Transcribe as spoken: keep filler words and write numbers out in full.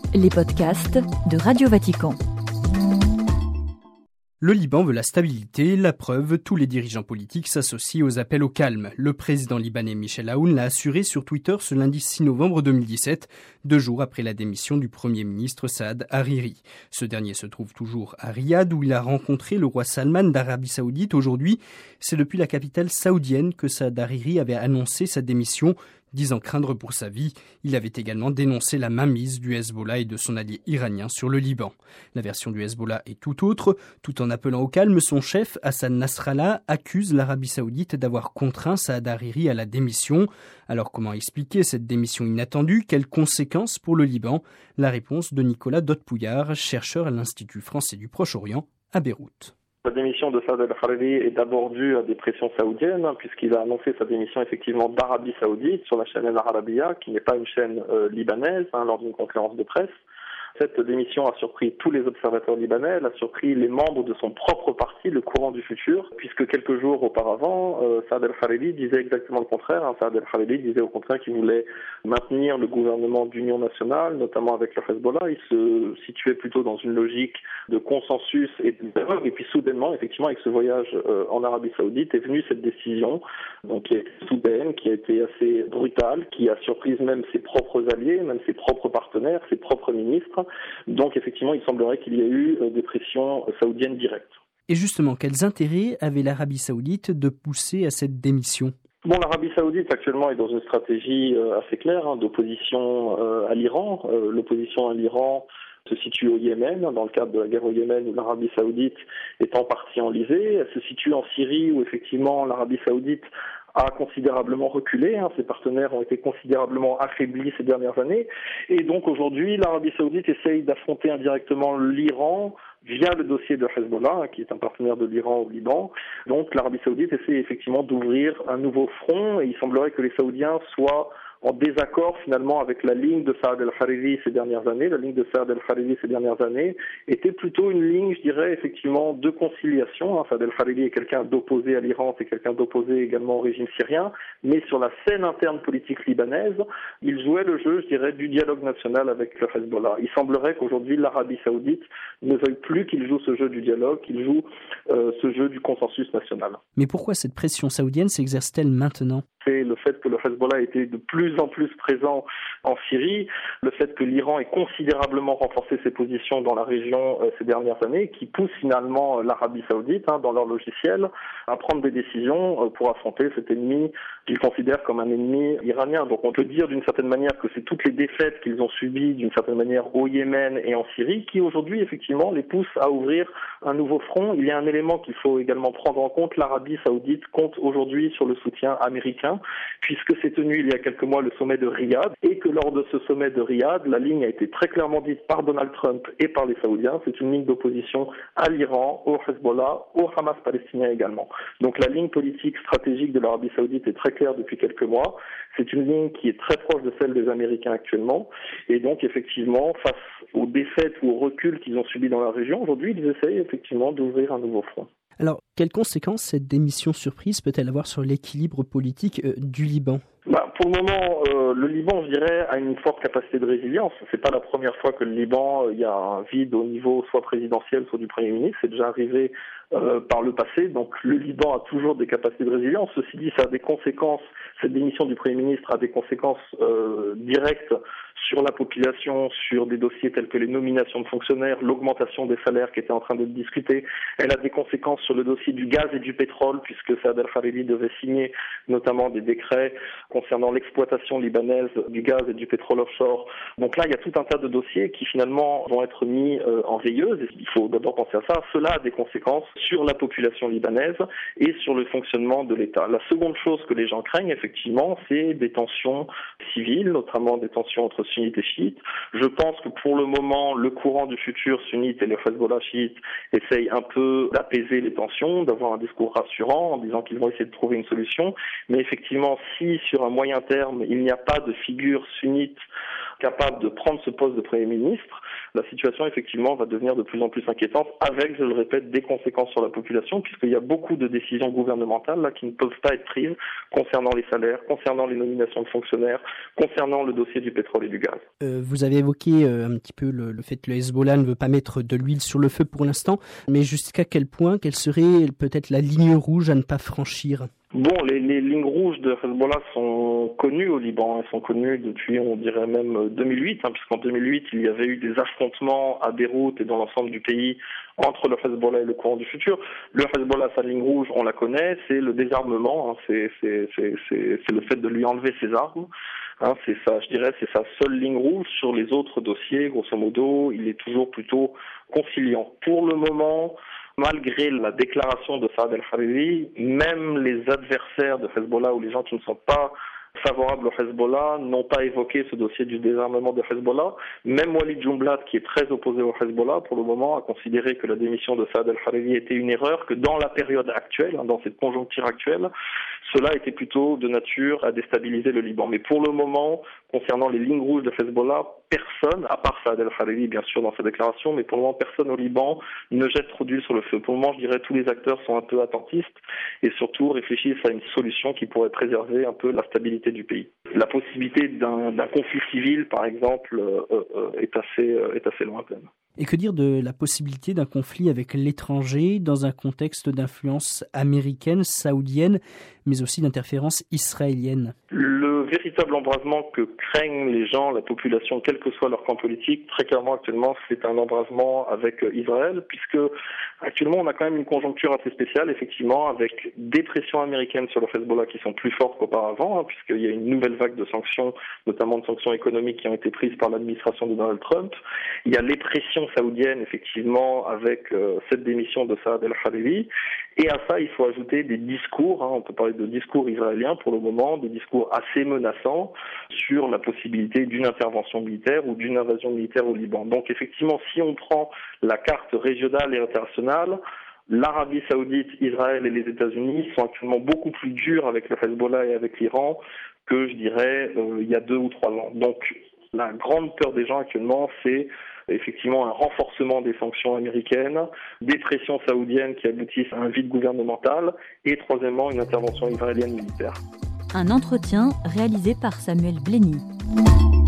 Les podcasts de Radio Vatican. Le Liban veut la stabilité, la preuve, tous les dirigeants politiques s'associent aux appels au calme. Le président libanais Michel Aoun l'a assuré sur Twitter ce lundi six novembre deux mille dix-sept, deux jours après la démission du Premier ministre Saad Hariri. Ce dernier se trouve toujours à Riyad où il a rencontré le roi Salman d'Arabie Saoudite. Aujourd'hui, c'est depuis la capitale saoudienne que Saad Hariri avait annoncé sa démission, disant craindre pour sa vie. Il avait également dénoncé la mainmise du Hezbollah et de son allié iranien sur le Liban. La version du Hezbollah est tout autre. Tout en appelant au calme, son chef, Hassan Nasrallah, accuse l'Arabie Saoudite d'avoir contraint Saad Hariri à la démission. Alors comment expliquer cette démission inattendue? Quelles conséquences pour le Liban? La réponse de Nicolas Dotpouillard, chercheur à l'Institut français du Proche-Orient à Beyrouth. La démission de Saad al-Hariri est d'abord due à des pressions saoudiennes, hein, puisqu'il a annoncé sa démission effectivement d'Arabie Saoudite sur la chaîne Al Arabiya, qui n'est pas une chaîne euh, libanaise, hein, lors d'une conférence de presse. Cette démission a surpris tous les observateurs libanais, elle a surpris les membres de son propre parti, le Courant du Futur, puisque quelques jours auparavant, euh, Saad al-Hariri disait exactement le contraire. Hein. Saad al-Hariri disait au contraire qu'il voulait maintenir le gouvernement d'union nationale, notamment avec le Hezbollah. Il se situait plutôt dans une logique de consensus et de dialogue. Et puis soudainement, effectivement, avec ce voyage euh, en Arabie Saoudite, est venue cette décision, donc qui est soudaine, qui a été assez brutale, qui a surpris même ses propres alliés, même ses propres partenaires, ses propres ministres. Donc effectivement, il semblerait qu'il y ait eu des pressions saoudiennes directes. Et justement, quels intérêts avait l'Arabie Saoudite de pousser à cette démission ? Bon, l'Arabie Saoudite actuellement est dans une stratégie assez claire hein, d'opposition à l'Iran. Euh, l'opposition à l'Iran se situe au Yémen, dans le cadre de la guerre au Yémen où l'Arabie Saoudite est en partie enlisée. Elle se situe en Syrie où effectivement l'Arabie Saoudite a considérablement reculé, hein. Ses partenaires ont été considérablement affaiblis ces dernières années, et donc aujourd'hui l'Arabie Saoudite essaye d'affronter indirectement l'Iran via le dossier de Hezbollah, hein, qui est un partenaire de l'Iran au Liban. Donc l'Arabie Saoudite essaie effectivement d'ouvrir un nouveau front, et il semblerait que les Saoudiens soient en désaccord finalement avec la ligne de Saad al-Hariri ces dernières années. La ligne de Saad al-Hariri ces dernières années était plutôt une ligne, je dirais, effectivement, de conciliation. Saad al-Hariri est quelqu'un d'opposé à l'Iran, c'est quelqu'un d'opposé également au régime syrien, mais sur la scène interne politique libanaise, il jouait le jeu, je dirais, du dialogue national avec le Hezbollah. Il semblerait qu'aujourd'hui, l'Arabie Saoudite ne veuille plus qu'il joue ce jeu du dialogue, qu'il joue euh, ce jeu du consensus national. Mais pourquoi cette pression saoudienne s'exerce-t-elle maintenant ? C'est le fait que le Hezbollah était de plus en plus présent en Syrie, le fait que l'Iran ait considérablement renforcé ses positions dans la région euh, ces dernières années, qui pousse finalement l'Arabie Saoudite, hein, dans leur logiciel, à prendre des décisions euh, pour affronter cet ennemi qu'ils considèrent comme un ennemi iranien. Donc on peut dire d'une certaine manière que c'est toutes les défaites qu'ils ont subies d'une certaine manière au Yémen et en Syrie qui aujourd'hui effectivement les poussent à ouvrir un nouveau front. Il y a un élément qu'il faut également prendre en compte, l'Arabie Saoudite compte aujourd'hui sur le soutien américain, puisque s'est tenu il y a quelques mois le sommet de Riyad, et que lors de ce sommet de Riyad, la ligne a été très clairement dite par Donald Trump et par les Saoudiens, c'est une ligne d'opposition à l'Iran, au Hezbollah, au Hamas palestinien également. Donc la ligne politique stratégique de l'Arabie Saoudite est très claire depuis quelques mois, c'est une ligne qui est très proche de celle des Américains actuellement, et donc effectivement, face aux défaites ou au recul qu'ils ont subi dans la région, aujourd'hui ils essayent effectivement d'ouvrir un nouveau front. Alors, quelles conséquences cette démission surprise peut-elle avoir sur l'équilibre politique euh, du Liban ? Bah, pour le moment, euh, le Liban, je dirais, a une forte capacité de résilience. C'est pas la première fois que le Liban, il euh, y a un vide au niveau soit présidentiel, soit du Premier ministre. C'est déjà arrivé euh, par le passé. Donc le Liban a toujours des capacités de résilience. Ceci dit, ça a des conséquences. Cette démission du Premier ministre a des conséquences euh, directes sur la population, sur des dossiers tels que les nominations de fonctionnaires, l'augmentation des salaires qui était en train d'être discutée. Elle a des conséquences sur le dossier du gaz et du pétrole, puisque Saad al-Hariri devait signer notamment des décrets concernant l'exploitation libanaise du gaz et du pétrole offshore. Donc là, il y a tout un tas de dossiers qui finalement vont être mis euh, en veilleuse. Et il faut d'abord penser à ça. Cela a des conséquences sur la population libanaise et sur le fonctionnement de l'État. La seconde chose que les gens craignent, effectivement, c'est des tensions civiles, notamment des tensions entre sunnites et chiites. Je pense que pour le moment, le courant du futur sunnite et le Hezbollah chiite essayent un peu d'apaiser les tensions, d'avoir un discours rassurant en disant qu'ils vont essayer de trouver une solution. Mais effectivement, si sur un moyen terme, il n'y a pas de figure sunnite capable de prendre ce poste de Premier ministre, la situation effectivement va devenir de plus en plus inquiétante avec, je le répète, des conséquences sur la population puisqu'il y a beaucoup de décisions gouvernementales là qui ne peuvent pas être prises concernant les salaires, concernant les nominations de fonctionnaires, concernant le dossier du pétrole et du gaz. Euh, vous avez évoqué euh, un petit peu le, le fait que le Hezbollah ne veut pas mettre de l'huile sur le feu pour l'instant, mais jusqu'à quel point, quelle serait peut-être la ligne rouge à ne pas franchir ? Bon, les, les lignes rouges de Hezbollah sont connues au Liban, elles sont connues depuis, on dirait même deux mille huit, hein, puisqu'en deux mille huit, il y avait eu des affrontements à Beyrouth et dans l'ensemble du pays entre le Hezbollah et le courant du futur. Le Hezbollah, sa ligne rouge, on la connaît, c'est le désarmement, hein, c'est, c'est, c'est, c'est, c'est le fait de lui enlever ses armes. Hein, c'est ça, je dirais, c'est sa seule ligne rouge. Sur les autres dossiers, grosso modo, il est toujours plutôt conciliant. Pour le moment, malgré la déclaration de Saad el-Hariri, même les adversaires de Hezbollah ou les gens qui ne sont pas favorables au Hezbollah n'ont pas évoqué ce dossier du désarmement de Hezbollah. Même Walid Jumblat, qui est très opposé au Hezbollah, pour le moment, a considéré que la démission de Saad el-Hariri était une erreur, que dans la période actuelle, hein, dans cette conjoncture actuelle, cela était plutôt de nature à déstabiliser le Liban. Mais pour le moment, concernant les lignes rouges de Hezbollah, personne, à part Saad el-Hariri bien sûr dans sa déclaration, mais pour le moment personne au Liban ne jette trop d'huile sur le feu. Pour le moment, je dirais tous les acteurs sont un peu attentistes et surtout réfléchissent à une solution qui pourrait préserver un peu la stabilité du pays. La possibilité d'un, d'un conflit civil, par exemple, euh, euh, est assez, euh, est assez lointaine. Et que dire de la possibilité d'un conflit avec l'étranger dans un contexte d'influence américaine, saoudienne, mais aussi d'interférence israélienne ? Le véritable embrasement que craignent les gens, la population, quel que soit leur camp politique, très clairement actuellement, c'est un embrasement avec Israël, puisque actuellement on a quand même une conjoncture assez spéciale, effectivement, avec des pressions américaines sur le Hezbollah qui sont plus fortes qu'auparavant, hein, puisqu'il y a une nouvelle vague de sanctions, notamment de sanctions économiques qui ont été prises par l'administration de Donald Trump. Il y a les pressions saoudiennes, effectivement, avec euh, cette démission de Saad el-Hariri. Et à ça, il faut ajouter des discours, hein, on peut parler de discours israéliens pour le moment, des discours assez menaçants sur la possibilité d'une intervention militaire ou d'une invasion militaire au Liban. Donc effectivement, si on prend la carte régionale et internationale, l'Arabie Saoudite, Israël et les États-Unis sont actuellement beaucoup plus durs avec le Hezbollah et avec l'Iran que, je dirais, euh, il y a deux ou trois ans. Donc la grande peur des gens actuellement, c'est effectivement un renforcement des sanctions américaines, des pressions saoudiennes qui aboutissent à un vide gouvernemental et troisièmement une intervention israélienne militaire. Un entretien réalisé par Samuel Blény.